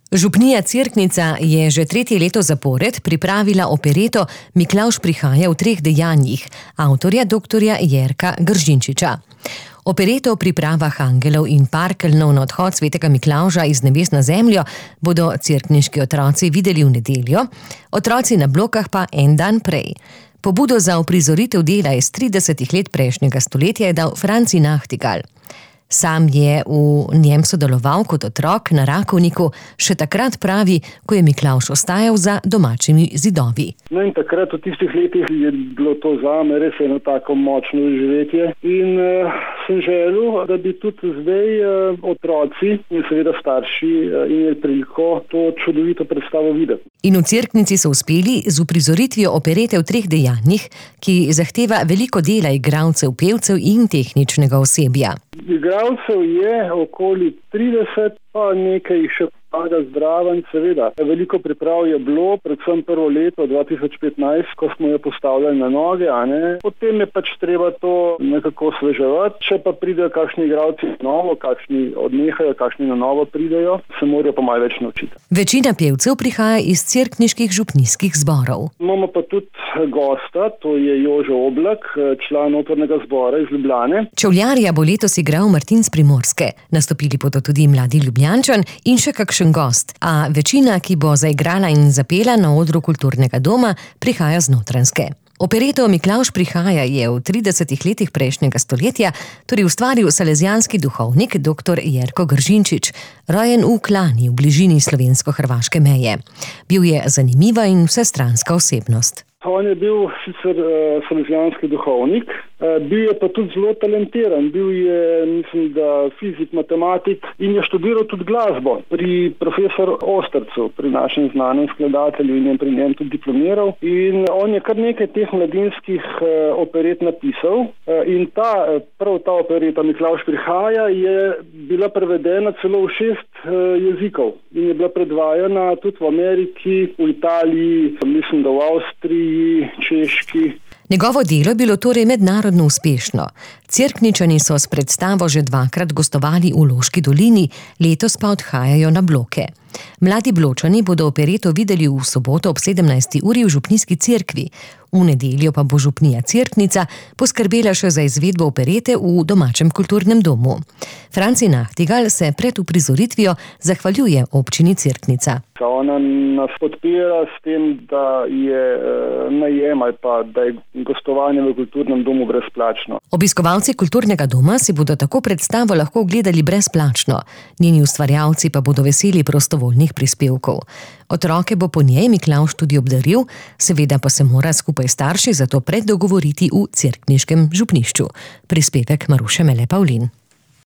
Župnija Cerknica je že 3. leto zapored pripravila opereto Miklavž prihaja v 3 dejanjih avtorja dr. Jerka Gržinčiča. Opereto o pripravah angelov in parkeljnov na odhod svetega Miklavža iz nebes na zemljo bodo cerkniški otroci videli v nedeljo, otroci na Blokah pa en dan prej. Pobudo za uprizoritev dela iz 30 let prejšnjega stoletja je dal Franci Nachtigal. Sam je v njem sodeloval kot otrok na Rakovniku, še takrat pravi, ko je Miklavž ostajal za domačimi zidovi. No in takrat v tistih letih je bilo to zame res eno tako močno doživetje in sem želel, da bi tudi zdaj otroci in seveda starši imeli priliko to čudovito predstavo videti. In v Cerknici so uspeli z uprizoritvijo operete v 3 dejanjih, ki zahteva veliko dela igralcev, pevcev in tehničnega osebja. Igralcev je okoli 30, pa nekaj še pomaga zdraven, seveda. Veliko priprav je bilo, predvsem prvo leto 2015, ko smo jo postavljali na noge, Potem je pač treba to nekako osveževati. Če pa pridejo kakšni igralci novo, kakšni odnehajo, kakšni na novo pridejo, se morajo pa malo več naučiti. Večina pevcev prihaja iz cerkniških župnijskih zborov. Imamo pa tudi gosta, to je Jože Oblak, član opernega zbora iz Ljubljane. Čevljarja bo letos igral Martin s Primorske. Nastopili bodo tudi mladi Ljubljančan in še kakšen gost, a večina, ki bo zaigrala in zapela na odru kulturnega doma, prihaja z Notranjske. Opereto Miklavž prihaja je v 30 letih prejšnjega stoletja torej ustvaril salezijanski duhovnik dr. Jerko Gržinčič, rojen v Klani v bližini slovensko-hrvaške meje. Bil je zanimiva in vsestranska osebnost. On je bil sicer salezijanski duhovnik, bil je pa tudi zelo talentiran. Bil je, mislim, da fizik, matematik in je študiral tudi glasbo pri profesor Ostercu, pri našem znanem skladatelju in je pri njem tudi diplomiral. In on je kar nekaj teh mladinskih operet napisal in prav ta opereta Miklavž prihaja je bila prevedena celo v 6 jezikov in je bila predvajana tudi v Ameriki, v Italiji, mislim, da v Avstriji, Češki. Njegovo delo je bilo torej mednarodno uspešno. Cerkničani so s predstavo že 2-krat gostovali v Loški dolini, letos pa odhajajo na Bloke. Mladi Bločani bodo opereto videli v soboto ob 17. uri v župnijski cerkvi. V nedeljo pa bo župnija Cerknica poskrbela še za izvedbo operete v domačem kulturnem domu. Franci Nachtigal se pred uprizoritvijo zahvaljuje občini Cerknica. Ona nas podpira s tem, da je najem ali pa da je gostovanje v kulturnem domu brezplačno. Obiskovalci kulturnega doma si bodo tako predstavo lahko ogledali brezplačno. Njeni ustvarjalci pa bodo veseli prostovoljnih prispevkov. Otroke bo po njej Miklavž tudi obdaril, seveda pa se mora skupaj starši za to preddogovoriti v cerkniškem župnišču. Prispevek Maruše Mele Pavlin.